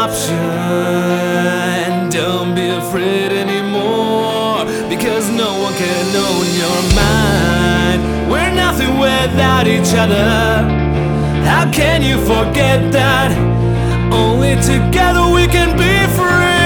option. Don't be afraid anymore, because no one can own your mind. We're nothing without each other. How can you forget that? Only together we can be free.